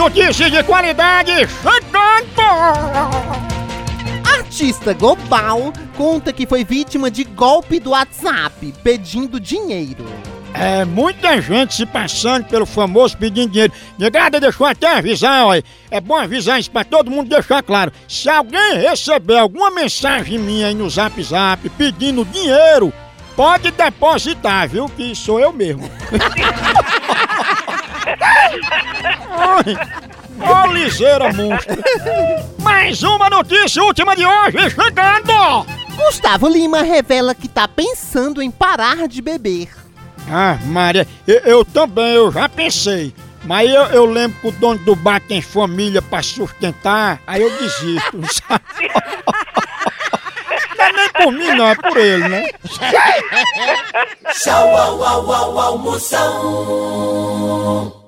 notícias de qualidade chegando! Artista global conta que foi vítima de golpe do WhatsApp pedindo dinheiro. É, muita gente se passando pelo famoso pedindo dinheiro. Negada, deixou até avisar, olha. É bom avisar isso pra todo mundo deixar claro. Se alguém receber alguma mensagem minha aí no Zap Zap pedindo dinheiro, pode depositar, viu? Que sou eu mesmo. Ô, liseira monstro. Mais uma notícia última de hoje chegando! Gustavo Lima revela que tá pensando em parar de beber. Ah, Maria, eu também, eu já pensei. Mas eu lembro que o dono do bar tem família pra sustentar, aí eu desisto, sabe? Não é nem por mim não, é por ele, né? Tchau, au, au, au, almoção.